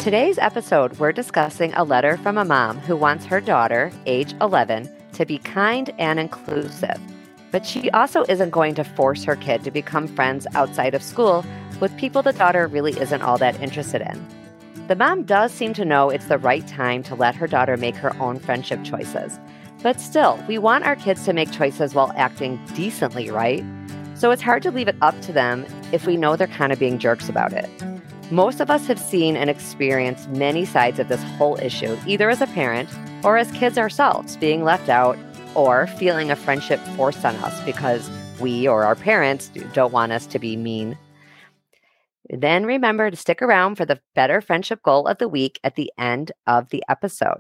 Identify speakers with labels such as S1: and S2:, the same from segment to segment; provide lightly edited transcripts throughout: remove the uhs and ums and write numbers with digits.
S1: today's episode, we're discussing a letter from a mom who wants her daughter, age 11, to be kind and inclusive. But she also isn't going to force her kid to become friends outside of school with people the daughter really isn't all that interested in. The mom does seem to know it's the right time to let her daughter make her own friendship choices. But still, we want our kids to make choices while acting decently, right? So it's hard to leave it up to them if we know they're kind of being jerks about it. Most of us have seen and experienced many sides of this whole issue, either as a parent or as kids ourselves, being left out or feeling a friendship forced on us because we or our parents don't want us to be mean. Then remember to stick around for the Better Friendship Goal of the Week at the end of the episode.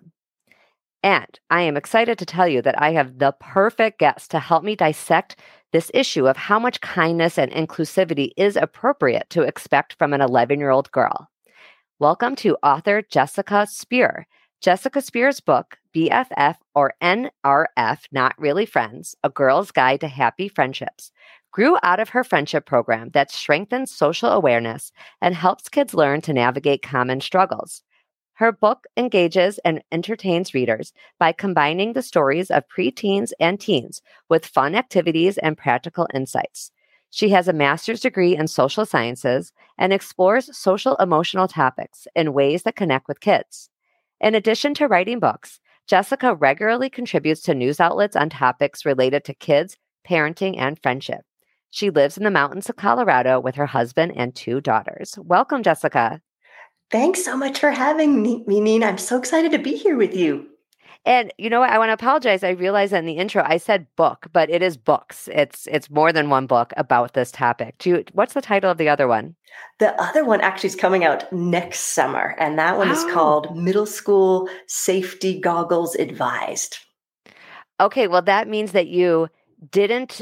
S1: And I am excited to tell you that I have the perfect guest to help me dissect this issue of how much kindness and inclusivity is appropriate to expect from an 11-year-old girl. Welcome to author Jessica Spear. Jessica Spear's book, BFF or NRF, Not Really Friends, A Girl's Guide to Happy Friendships, grew out of her friendship program that strengthens social awareness and helps kids learn to navigate common struggles. Her book engages and entertains readers by combining the stories of preteens and teens with fun activities and practical insights. She has a master's degree in social sciences and explores social emotional topics in ways that connect with kids. In addition to writing books, Jessica regularly contributes to news outlets on topics related to kids, parenting, and friendship. She lives in the mountains of Colorado with her husband and 2 daughters. Welcome, Jessica.
S2: Thanks so much for having me, Nina. I'm so excited to be here with you.
S1: And you know what? I want to apologize. I realized in the intro I said book, but it is books. It's more than one book about this topic. What's the title of the other one?
S2: The other one actually is coming out next summer, and that one is called Middle School Safety Goggles Advised.
S1: Okay, well, that means that you didn't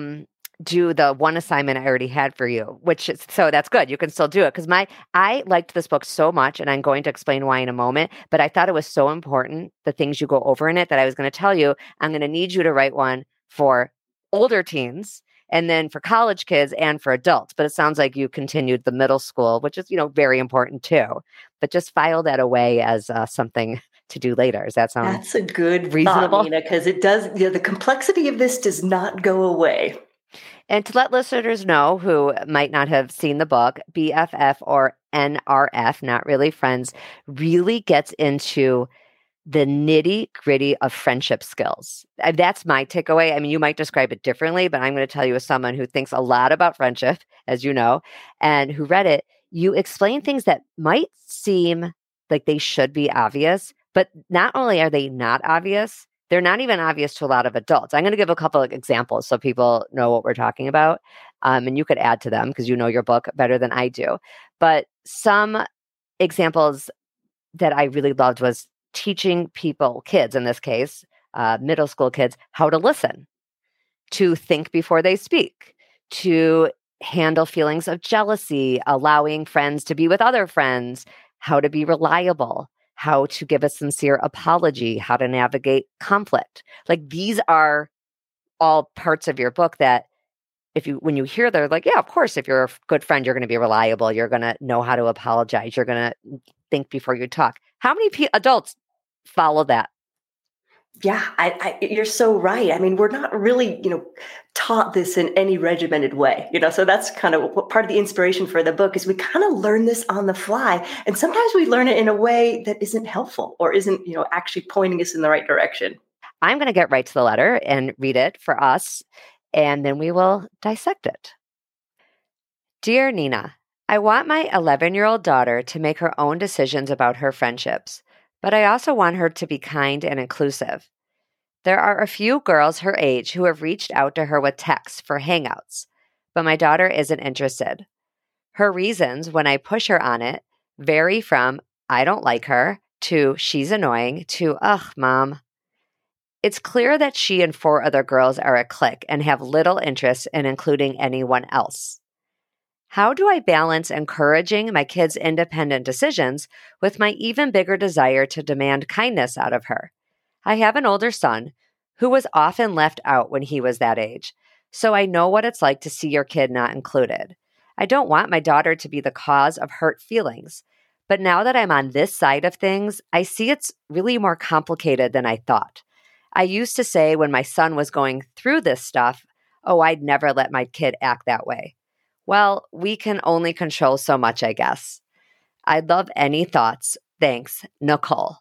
S1: do the one assignment I already had for you, so that's good. You can still do it because I liked this book so much, and I'm going to explain why in a moment, but I thought it was so important, the things you go over in it, that I was going to tell you, I'm going to need you to write one for older teens and then for college kids and for adults. But it sounds like you continued the middle school, which is, very important too, but just file that away as something to do later. Does that sound
S2: That's a good
S1: reasonable?
S2: thought, Nina, because it does, the complexity of this does not go away.
S1: And to let listeners know who might not have seen the book, BFF or NRF, Not Really Friends, really gets into the nitty-gritty of friendship skills. That's my takeaway. I mean, you might describe it differently, but I'm going to tell you as someone who thinks a lot about friendship, as you know, and who read it, you explain things that might seem like they should be obvious, but not only are they not obvious, they're not even obvious to a lot of adults. I'm going to give a couple of examples so people know what we're talking about. And you could add to them because you know your book better than I do. But some examples that I really loved was teaching people, kids in this case, middle school kids, how to listen, to think before they speak, to handle feelings of jealousy, allowing friends to be with other friends, how to be reliable, how to give a sincere apology, how to navigate conflict. Like these are all parts of your book that when you hear, they're like, yeah, of course, if you're a good friend, you're going to be reliable. You're going to know how to apologize. You're going to think before you talk. How many adults follow that?
S2: Yeah, you're so right. I mean, we're not really, taught this in any regimented way, so that's kind of what part of the inspiration for the book is we kind of learn this on the fly. And sometimes we learn it in a way that isn't helpful or isn't, actually pointing us in the right direction.
S1: I'm going to get right to the letter and read it for us, and then we will dissect it. Dear Nina, I want my 11-year-old daughter to make her own decisions about her friendships, but I also want her to be kind and inclusive. There are a few girls her age who have reached out to her with texts for hangouts, but my daughter isn't interested. Her reasons, when I push her on it, vary from I don't like her to she's annoying to ugh, Mom. It's clear that she and 4 other girls are a clique and have little interest in including anyone else. How do I balance encouraging my kids' independent decisions with my even bigger desire to demand kindness out of her? I have an older son who was often left out when he was that age, so I know what it's like to see your kid not included. I don't want my daughter to be the cause of hurt feelings, But now that I'm on this side of things, I see it's really more complicated than I thought. I used to say when my son was going through this stuff, oh, I'd never let my kid act that way. Well, we can only control so much, I guess. I'd love any thoughts. Thanks, Nicole.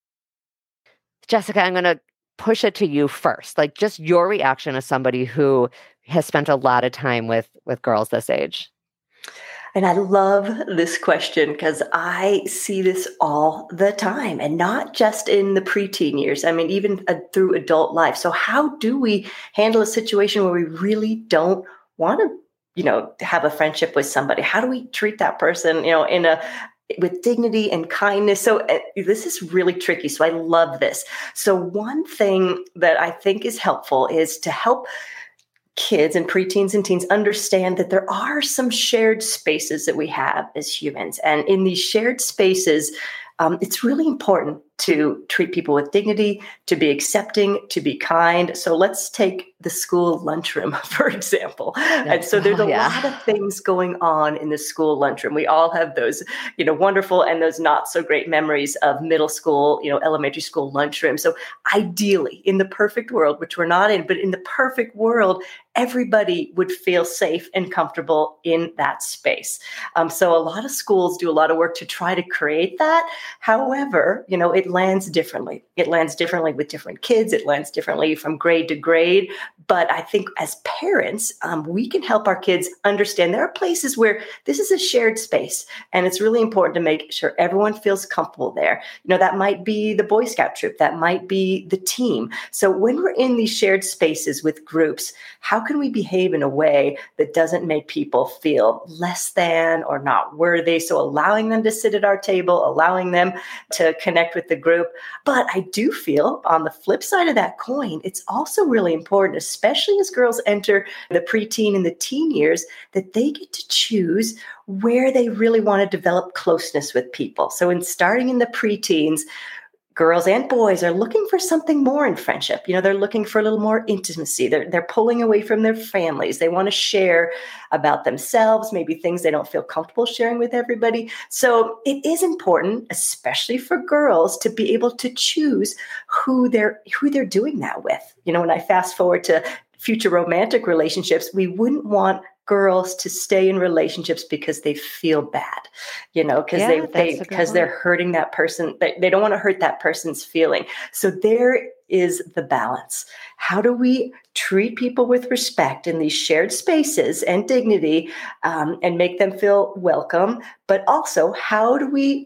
S1: Jessica, I'm going to push it to you first. Like just your reaction as somebody who has spent a lot of time with girls this age.
S2: And I love this question because I see this all the time, and not just in the preteen years. I mean, even through adult life. So how do we handle a situation where we really don't want to, have a friendship with somebody? How do we treat that person, with dignity and kindness? So this is really tricky. So I love this. So one thing that I think is helpful is to help kids and preteens and teens understand that there are some shared spaces that we have as humans. And in these shared spaces, it's really important to treat people with dignity, to be accepting, to be kind. So let's take the school lunchroom, for example. And so there's a lot of things going on in the school lunchroom. We all have those, wonderful and those not so great memories of middle school, elementary school lunchroom. So ideally, in the perfect world, which we're not in, but in the perfect world, everybody would feel safe and comfortable in that space. So a lot of schools do a lot of work to try to create that. However, it lands differently. It lands differently with different kids. It lands differently from grade to grade. But I think as parents, we can help our kids understand there are places where this is a shared space, and it's really important to make sure everyone feels comfortable there. That might be the Boy Scout troop. That might be the team. So when we're in these shared spaces with groups, how can we behave in a way that doesn't make people feel less than or not worthy? So allowing them to sit at our table, allowing them to connect with the group. But I do feel on the flip side of that coin, it's also really important, especially as girls enter the preteen and the teen years, that they get to choose where they really want to develop closeness with people. So in starting in the preteens, girls and boys are looking for something more in friendship. They're looking for a little more intimacy. They're pulling away from their families. They want to share about themselves, maybe things they don't feel comfortable sharing with everybody. So it is important, especially for girls, to be able to choose who they're doing that with. When I fast forward to future romantic relationships, we wouldn't want girls to stay in relationships because they feel bad, because they're hurting that person. They don't want to hurt that person's feeling. So there is the balance. How do we treat people with respect in these shared spaces and dignity, and make them feel welcome? But also, how do we,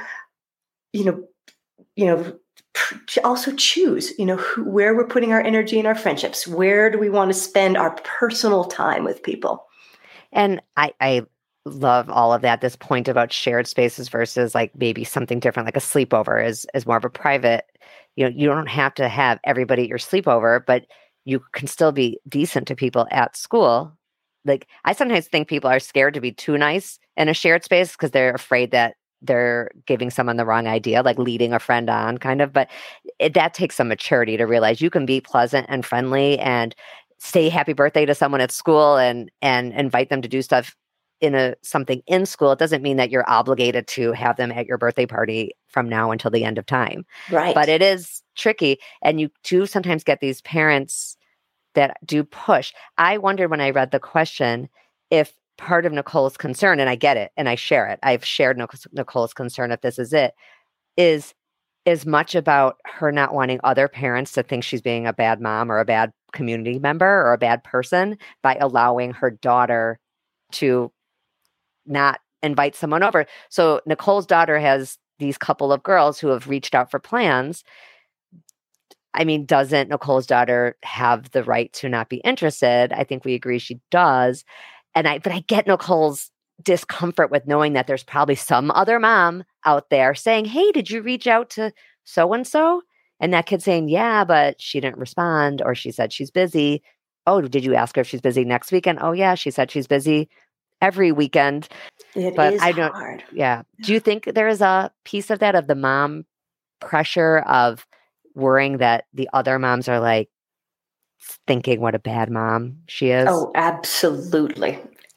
S2: also choose, where we're putting our energy in our friendships? Where do we want to spend our personal time with people?
S1: And I love all of that. This point about shared spaces versus like maybe something different, like a sleepover is more of a private, you don't have to have everybody at your sleepover, but you can still be decent to people at school. Like I sometimes think people are scared to be too nice in a shared space because they're afraid that they're giving someone the wrong idea, like leading a friend on kind of, but that takes some maturity to realize you can be pleasant and friendly and say happy birthday to someone at school and invite them to do stuff something in school. It doesn't mean that you're obligated to have them at your birthday party from now until the end of time.
S2: Right.
S1: But it is tricky. And you do sometimes get these parents that do push. I wondered when I read the question, if part of Nicole's concern, and I get it, and I share it. I've shared Nicole's concern, if this is it, is as much about her not wanting other parents to think she's being a bad mom or a bad community member or a bad person by allowing her daughter to not invite someone over. So Nicole's daughter has these couple of girls who have reached out for plans. I mean, doesn't Nicole's daughter have the right to not be interested? I think we agree she does. But I get Nicole's discomfort with knowing that there's probably some other mom out there saying, hey, did you reach out to so-and-so? And that kid saying, yeah, but she didn't respond, or she said she's busy. Oh, did you ask her if she's busy next weekend? Oh, yeah, she said she's busy every weekend.
S2: But is hard.
S1: Yeah. Do you think there is a piece of that, of the mom pressure of worrying that the other moms are like thinking what a bad mom she is?
S2: Oh, absolutely.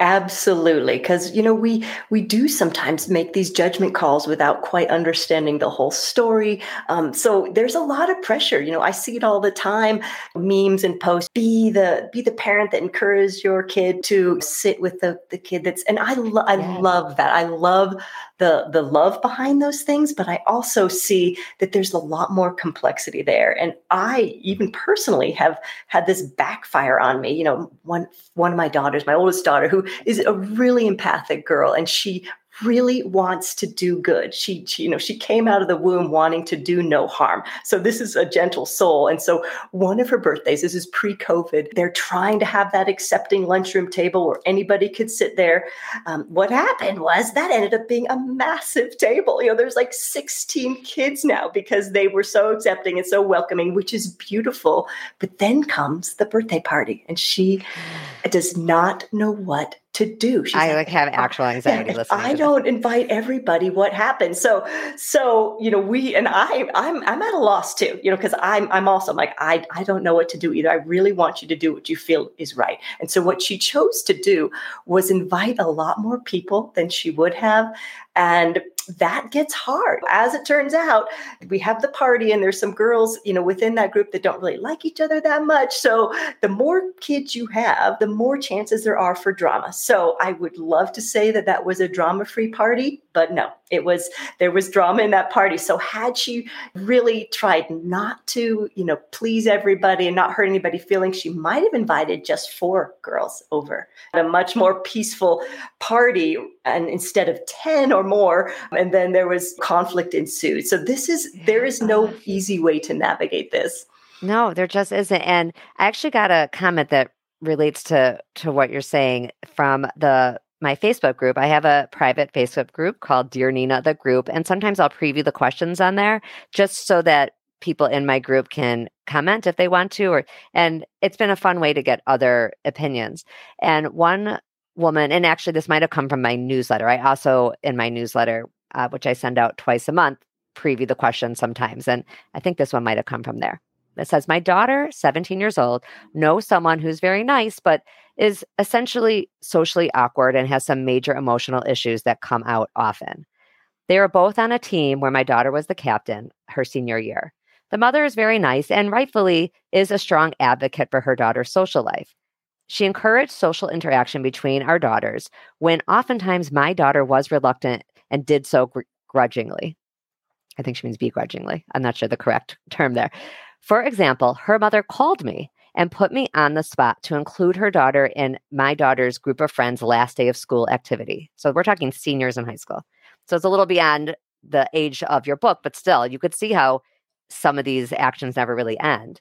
S2: Absolutely. Because, we do sometimes make these judgment calls without quite understanding the whole story. So there's a lot of pressure. I see it all the time, memes and posts. Be the parent that encourages your kid to sit with the kid and I
S1: Yes.
S2: love that. I love the love behind those things, but I also see that there's a lot more complexity there. And I even personally have had this backfire on me. One of my daughters, my oldest daughter, who is a really empathic girl, and she really wants to do good. She came out of the womb wanting to do no harm. So this is a gentle soul. And so one of her birthdays, this is pre-COVID, they're trying to have that accepting lunchroom table where anybody could sit there. What happened was that ended up being a massive table. There's like 16 kids now because they were so accepting and so welcoming, which is beautiful. But then comes the birthday party, and she does not know what to do. She's
S1: I have actual anxiety listening.
S2: I don't invite everybody. What happens? So I'm at a loss too, because I'm also like, I don't know what to do either. I really want you to do what you feel is right. And so what she chose to do was invite a lot more people than she would have. And that gets hard. As it turns out, we have the party and there's some girls, within that group that don't really like each other that much. So the more kids you have, the more chances there are for drama. So I would love to say that was a drama-free party, but no, there was drama in that party. So had she really tried not to, please everybody and not hurt anybody's feelings, she might have invited just 4 girls over at a much more peaceful party, and instead of 10 or more. And then there was conflict ensued. So there is no easy way to navigate this.
S1: No, there just isn't. And I actually got a comment that relates to what you're saying from my Facebook group. I have a private Facebook group called Dear Nina, the group. And sometimes I'll preview the questions on there just so that people in my group can comment if they want to. And it's been a fun way to get other opinions. And one woman, and actually this might have come from my newsletter. I also, in my newsletter, which I send out twice a month, preview the questions sometimes. And I think this one might have come from there. It says, my daughter, 17 years old, knows someone who's very nice, but is essentially socially awkward and has some major emotional issues that come out often. They are both on a team where my daughter was the captain her senior year. The mother is very nice and rightfully is a strong advocate for her daughter's social life. She encouraged social interaction between our daughters when oftentimes my daughter was reluctant and did so grudgingly. I think she means begrudgingly. I'm not sure the correct term there. For example, her mother called me and put me on the spot to include her daughter in my daughter's group of friends' last day of school activity. So we're talking seniors in high school. So it's a little beyond the age of your book, but still, you could see how some of these actions never really end.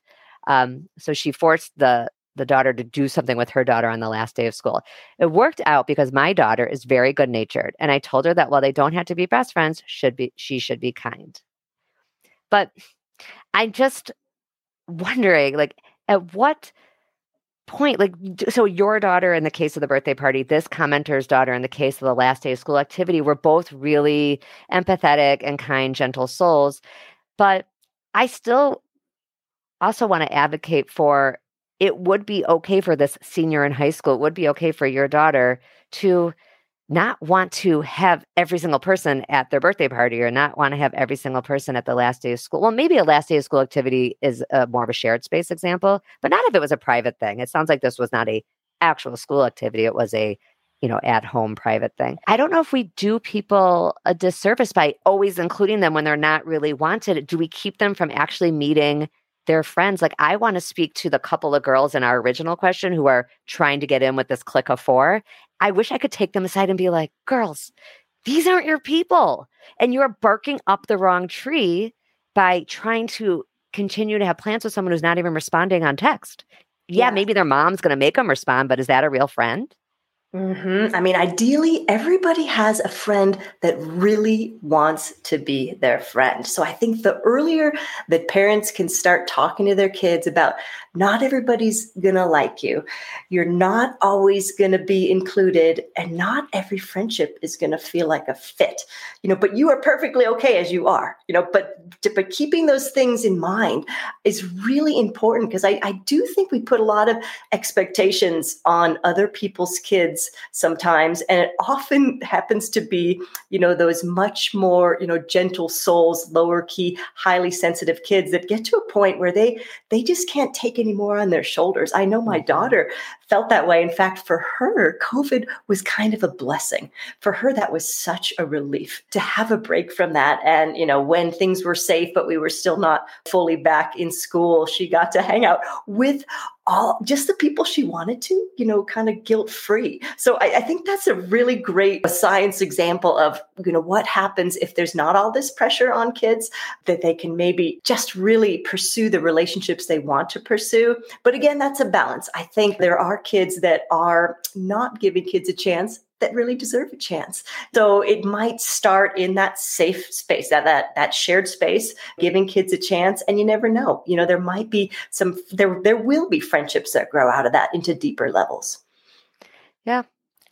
S1: So she forced the daughter to do something with her daughter on the last day of school. It worked out because my daughter is very good-natured, and I told her that while they don't have to be best friends, she should be kind. But I'm just wondering, at what point, so your daughter in the case of the birthday party, this commenter's daughter in the case of the last day of school activity, were both really empathetic and kind, gentle souls. But I still also want to advocate for it would be okay for this senior in high school, it would be okay for your daughter to not want to have every single person at their birthday party or not want to have every single person at the last day of school. Well, maybe a last day of school activity is more of a shared space example, but not if it was a private thing. It sounds like this was not a actual school activity. It was a, at home private thing. I don't know if we do people a disservice by always including them when they're not really wanted. Do we keep them from actually meeting their friends? I want to speak to the couple of girls in our original question who are trying to get in with this clique of 4. I wish I could take them aside and be like, girls, these aren't your people. And you're barking up the wrong tree by trying to continue to have plans with someone who's not even responding on text. Yeah, maybe their mom's going to make them respond, but is that a real friend?
S2: Mm-hmm. I mean, ideally, everybody has a friend that really wants to be their friend. So I think the earlier that parents can start talking to their kids about not everybody's going to like you, you're not always going to be included, and not every friendship is going to feel like a fit, but you are perfectly okay as you are, but keeping those things in mind is really important, because I do think we put a lot of expectations on other people's kids kids sometimes. And it often happens to be, those much more, gentle souls, lower key, highly sensitive kids that get to a point where they just can't take any more on their shoulders. I know my daughter felt that way. In fact, for her, COVID was kind of a blessing. For her, that was such a relief to have a break from that. And, when things were safe, but we were still not fully back in school, she got to hang out with just the people she wanted to, kind of guilt-free. So I think that's a really great science example of, what happens if there's not all this pressure on kids, that they can maybe just really pursue the relationships they want to pursue. But again, that's a balance. I think there are kids that are not giving kids a chance that really deserve a chance. So it might start in that safe space, that shared space, giving kids a chance. And you never know, there might be there will be friendships that grow out of that into deeper levels.
S1: Yeah.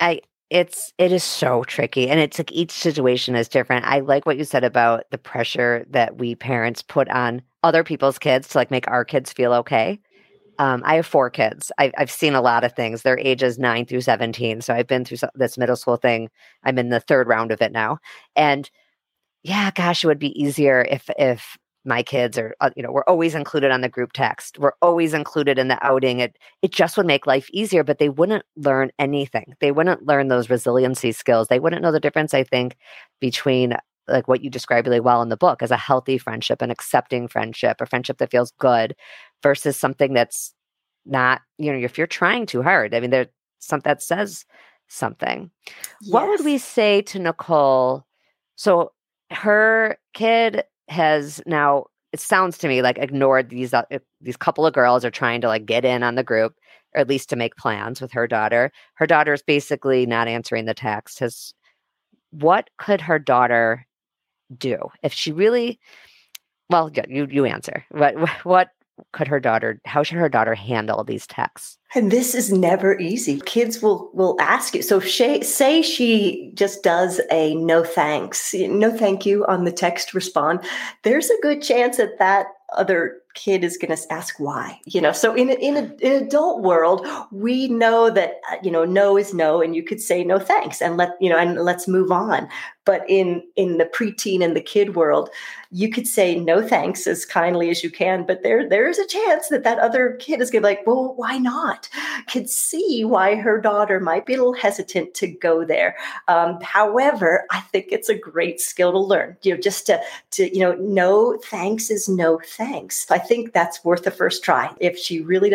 S1: It is so tricky. And it's like each situation is different. I like what you said about the pressure that we parents put on other people's kids to like make our kids feel okay. I have 4 kids. I've seen a lot of things. They're ages 9 through 17. So I've been through this middle school thing. I'm in the 3rd round of it now. And yeah, gosh, it would be easier if my kids are, we're always included on the group text. We're always included in the outing. It just would make life easier, but they wouldn't learn anything. They wouldn't learn those resiliency skills. They wouldn't know the difference, I think, between like what you describe really well in the book as a healthy friendship, an accepting friendship, a friendship that feels good versus something that's not, if you're trying too hard. I mean, there's something that says something. Yes. What would we say to Nicole? So her kid has now, it sounds to me like ignored these couple of girls are trying to like get in on the group, or at least to make plans with her daughter. Her daughter's basically not answering the text. What could her daughter do if she really, well, you answer. What could her daughter, how should her daughter handle these texts?
S2: And this is never easy. Kids will ask you. So say she just does a no thanks, no thank you on the text respond. There's a good chance that other kid is going to ask why, so in an adult world, we know that, no is no, and you could say no thanks and let's move on. But in the preteen and the kid world, you could say no thanks as kindly as you can, but there is a chance that other kid is going to be like, well, why not? Could see why her daughter might be a little hesitant to go there. However, I think it's a great skill to learn, just to no thanks is no thanks. I think that's worth the first try. If she really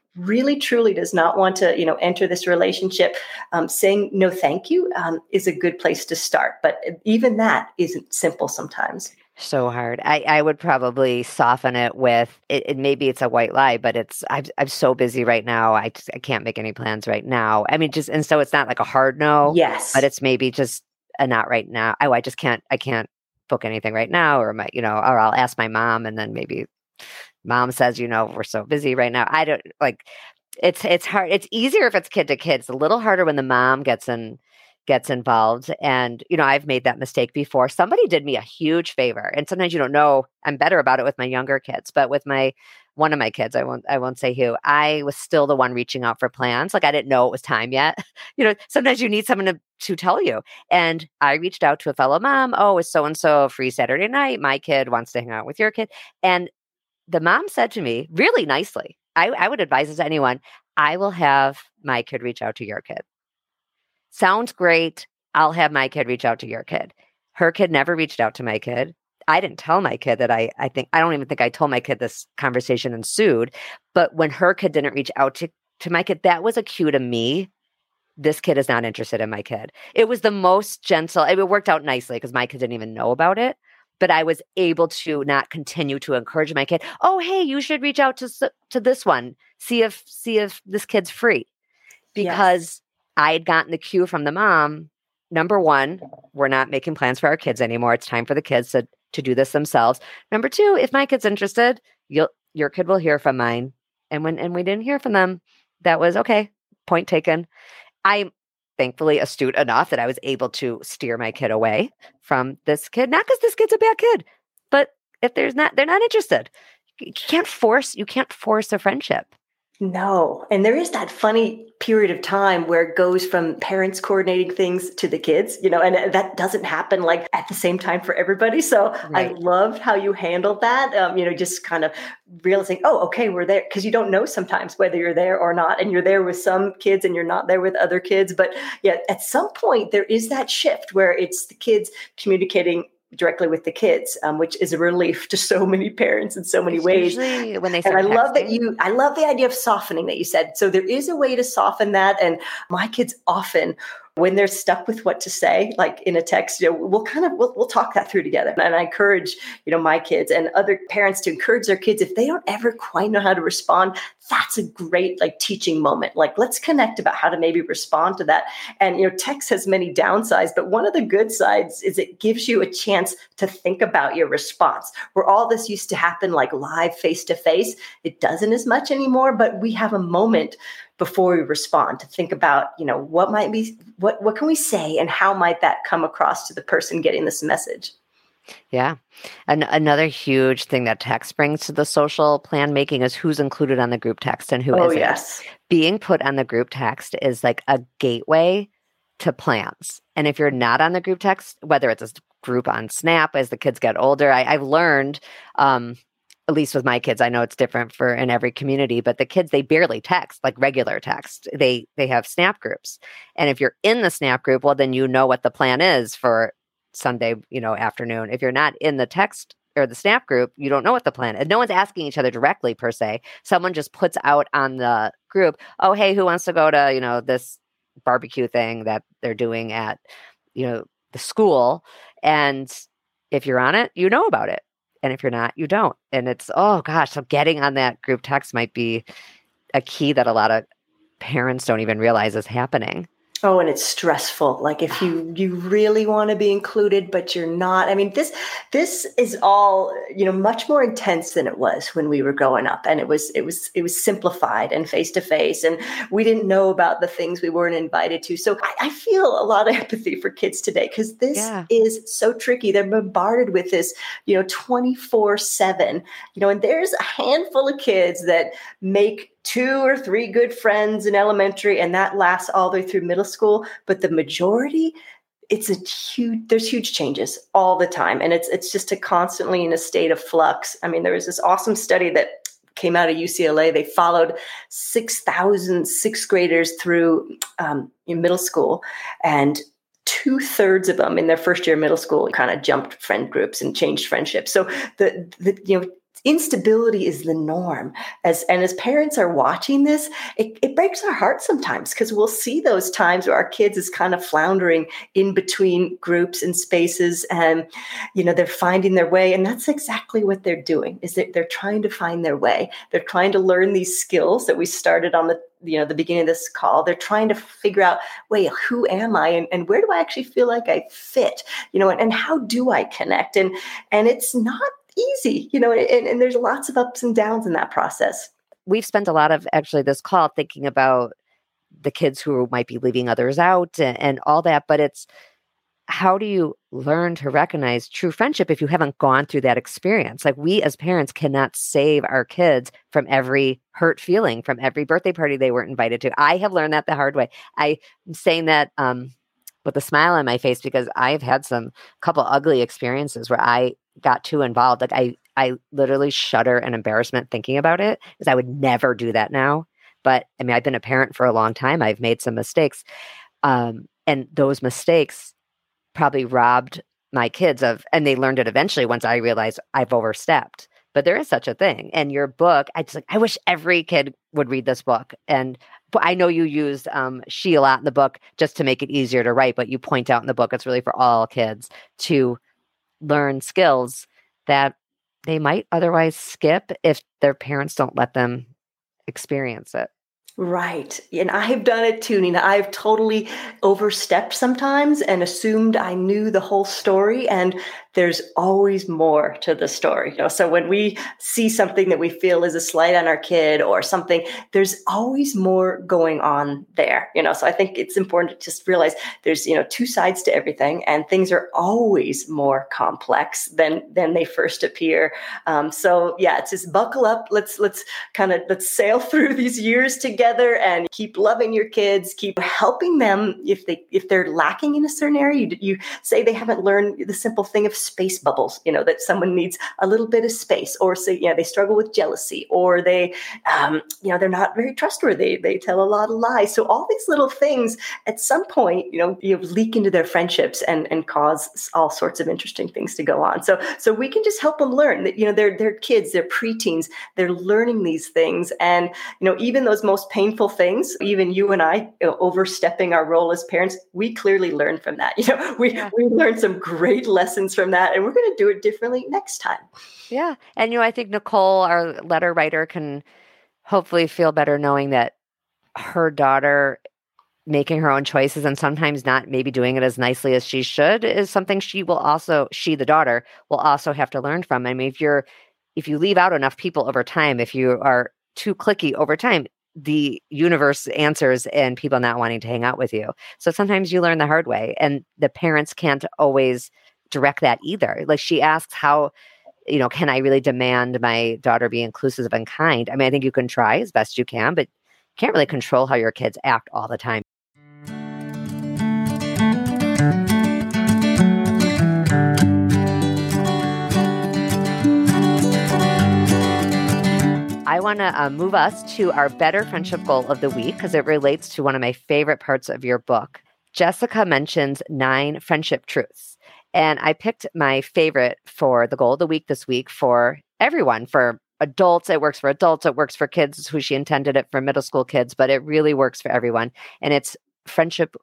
S2: truly does not want to, enter this relationship, saying no thank you is a good place to start. But even that isn't simple sometimes.
S1: So hard. I would probably soften it with it. Maybe it's a white lie, but I'm so busy right now. I can't make any plans right now. I mean, and so it's not like a hard no.
S2: Yes.
S1: But it's maybe just a not right now. Oh, I can't book anything right now, or or I'll ask my mom, and then maybe mom says, we're so busy right now. I don't like. It's hard. It's easier if it's kid to kid. It's a little harder when the mom gets involved. And, I've made that mistake before. Somebody did me a huge favor. And sometimes you don't know, I'm better about it with my younger kids, but with one of my kids, I won't say who, I was still the one reaching out for plans. Like I didn't know it was time yet. Sometimes you need someone to tell you. And I reached out to a fellow mom. Oh, is so-and-so free Saturday night? My kid wants to hang out with your kid. And the mom said to me really nicely, I would advise this to anyone, I will have my kid reach out to your kid. Sounds great. I'll have my kid reach out to your kid. Her kid never reached out to my kid. I didn't tell my kid that I don't even think I told my kid this conversation ensued. But when her kid didn't reach out to my kid, that was a cue to me. This kid is not interested in my kid. It was the most gentle. It worked out nicely because my kid didn't even know about it. But I was able to not continue to encourage my kid. Oh, hey, you should reach out to this one. See if this kid's free. Because yes. I had gotten the cue from the mom. Number one, we're not making plans for our kids anymore. It's time for the kids to do this themselves. Number two, if my kid's interested, your kid will hear from mine. And we didn't hear from them, that was okay. Point taken. I'm thankfully astute enough that I was able to steer my kid away from this kid. Not because this kid's a bad kid, but if they're not interested. You can't force a friendship.
S2: No. And there is that funny period of time where it goes from parents coordinating things to the kids, and that doesn't happen like at the same time for everybody. So
S1: Right.
S2: I loved how you handled that, just kind of realizing, oh, okay, we're there, because you don't know sometimes whether you're there or not. And you're there with some kids and you're not there with other kids. But yeah, at some point there is that shift where it's the kids communicating directly with the kids, which is a relief to so many parents in so many ways.
S1: Usually when they
S2: And
S1: start
S2: I love
S1: texting.
S2: I love the idea of softening that you said. So there is a way to soften that. And my kids often, when they're stuck with what to say, like in a text, we'll talk that through together. And I encourage, my kids and other parents to encourage their kids, if they don't ever quite know how to respond, that's a great like teaching moment. Like, let's connect about how to maybe respond to that. And, text has many downsides, but one of the good sides is it gives you a chance to think about your response. Where all this used to happen like live face to face, it doesn't as much anymore, but we have a moment before we respond to think about, what might be, what can we say and how might that come across to the person getting this message?
S1: Yeah. And another huge thing that text brings to the social plan making is who's included on the group text and who isn't.
S2: Yes.
S1: Being put on the group text is like a gateway to plans. And if you're not on the group text, whether it's a group on Snap as the kids get older, I've learned, at least with my kids, I know it's different in every community, but the kids, they barely text, like regular text. They have Snap groups. And if you're in the Snap group, well, then you know what the plan is for Sunday, afternoon. If you're not in the text or the Snap group, you don't know what the plan is. No one's asking each other directly per se. Someone just puts out on the group, oh, hey, who wants to go to, this barbecue thing that they're doing at, the school. And if you're on it, you know about it. And if you're not, you don't. And it's, oh gosh, so getting on that group text might be a key that a lot of parents don't even realize is happening.
S2: Oh, and it's stressful. Like if you really want to be included, but you're not. I mean, this is all, much more intense than it was when we were growing up. And it was simplified and face to face. And we didn't know about the things we weren't invited to. So I feel a lot of empathy for kids today, because this is so tricky. They're bombarded with this, 24/7, and there's a handful of kids that make 2 or 3 good friends in elementary, and that lasts all the way through middle school. But the majority, there's huge changes all the time. And it's just constantly in a state of flux. I mean, there was this awesome study that came out of UCLA. They followed 6,000 sixth graders through in middle school, and 2/3 of them in their first year of middle school kind of jumped friend groups and changed friendships. So the instability is the norm. As parents are watching this, it breaks our hearts sometimes, because we'll see those times where our kids is kind of floundering in between groups and spaces, and they're finding their way. And that's exactly what they're doing, is that they're trying to find their way. They're trying to learn these skills that we started on the beginning of this call. They're trying to figure out, wait, who am I, and where do I actually feel like I fit, and how do I connect? And it's not easy, and there's lots of ups and downs in that process.
S1: We've spent a lot of actually this call thinking about the kids who might be leaving others out and all that, but it's how do you learn to recognize true friendship if you haven't gone through that experience? Like, we as parents cannot save our kids from every hurt feeling, from every birthday party they weren't invited to. I have learned that the hard way. I'm saying that with a smile on my face, because I've had couple ugly experiences where I got too involved. Like I literally shudder in embarrassment thinking about it, because I would never do that now. But I mean, I've been a parent for a long time. I've made some mistakes. And those mistakes probably robbed my kids and they learned it eventually once I realized I've overstepped. But there is such a thing. And your book, I wish every kid would read this book. And I know you used she a lot in the book just to make it easier to write, but you point out in the book it's really for all kids to learn skills that they might otherwise skip if their parents don't let them experience it.
S2: Right. And I have done it too, Nina. I've totally overstepped sometimes and assumed I knew the whole story. And there's always more to the story. So when we see something that we feel is a slight on our kid or something, there's always more going on there. So I think it's important to just realize there's, two sides to everything, and things are always more complex than they first appear. So yeah, it's just buckle up. Let's sail through these years together and keep loving your kids, keep helping them if they're lacking in a certain area. You say they haven't learned the simple thing of space bubbles, that someone needs a little bit of space, or say, they struggle with jealousy, or they, they're not very trustworthy. They tell a lot of lies. So all these little things at some point, you leak into their friendships and cause all sorts of interesting things to go on. So we can just help them learn that, they're kids, they're preteens, they're learning these things. And, even those most painful things, even you and I, overstepping our role as parents, we clearly learn from that. We learned some great lessons from that, and we're going to do it differently next time.
S1: Yeah. And, I think Nicole, our letter writer, can hopefully feel better knowing that her daughter making her own choices and sometimes not maybe doing it as nicely as she should is something she, the daughter, will also have to learn from. I mean, if you leave out enough people over time, if you are too cliquey over time, the universe answers and people not wanting to hang out with you. So sometimes you learn the hard way, and the parents can't always direct that either. Like, she asks how, can I really demand my daughter be inclusive and kind? I mean, I think you can try as best you can, but you can't really control how your kids act all the time. I want to move us to our better friendship goal of the week because it relates to one of my favorite parts of your book. Jessica mentions 9 friendship truths. And I picked my favorite for the goal of the week this week for everyone, for adults. It works for adults. It works for kids, who she intended it for middle school kids, but it really works for everyone. And it's friendship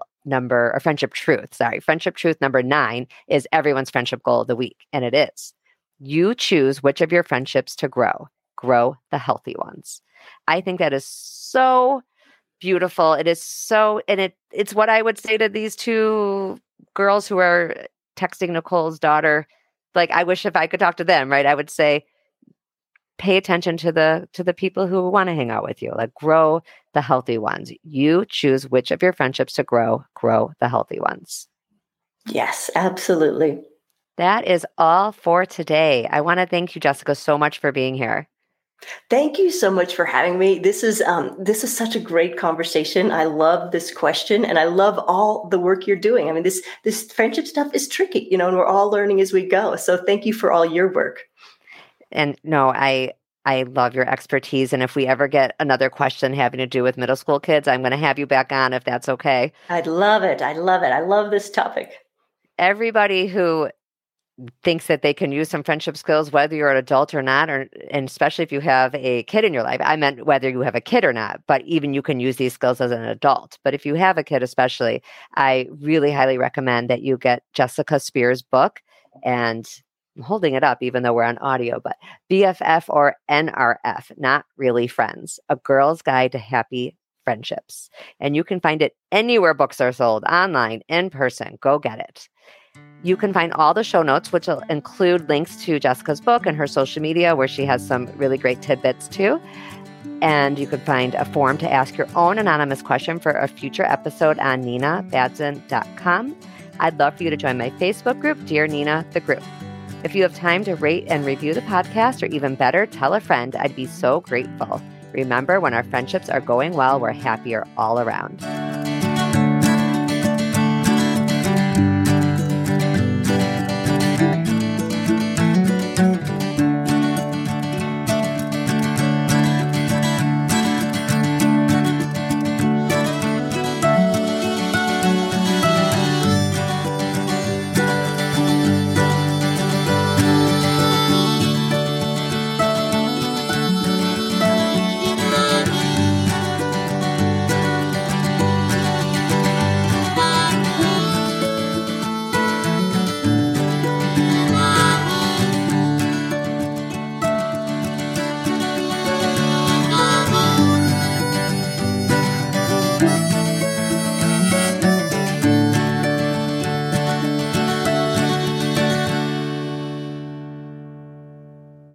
S1: truth number 9 is everyone's friendship goal of the week. And it is, you choose which of your friendships to grow the healthy ones. I think that is so beautiful. It is so, and it's what I would say to these 2 girls who are texting Nicole's daughter. Like, I wish if I could talk to them, right? I would say, pay attention to the people who want to hang out with you. Like, grow the healthy ones. You choose which of your friendships to grow the healthy ones.
S2: Yes, absolutely.
S1: That is all for today. I want to thank you, Jessica, so much for being here.
S2: Thank you so much for having me. This is such a great conversation. I love this question, and I love all the work you're doing. I mean, this friendship stuff is tricky, and we're all learning as we go. So thank you for all your work.
S1: And no, I love your expertise. And if we ever get another question having to do with middle school kids, I'm going to have you back on if that's okay.
S2: I'd love it. I love this topic.
S1: Everybody who thinks that they can use some friendship skills, whether you're an adult or not, and especially if you have a kid in your life. I meant whether you have a kid or not, but even you can use these skills as an adult. But if you have a kid especially, I really highly recommend that you get Jessica Spear's book. And I'm holding it up even though we're on audio, but BFF or NRF, Not Really Friends, A Girl's Guide to Happy Friendships. And you can find it anywhere books are sold, online, in person. Go get it. You can find all the show notes, which will include links to Jessica's book and her social media, where she has some really great tidbits too. And you can find a form to ask your own anonymous question for a future episode on ninabadzin.com. I'd love for you to join my Facebook group, Dear Nina, the group. If you have time to rate and review the podcast, or even better, tell a friend, I'd be so grateful. Remember, when our friendships are going well, we're happier all around.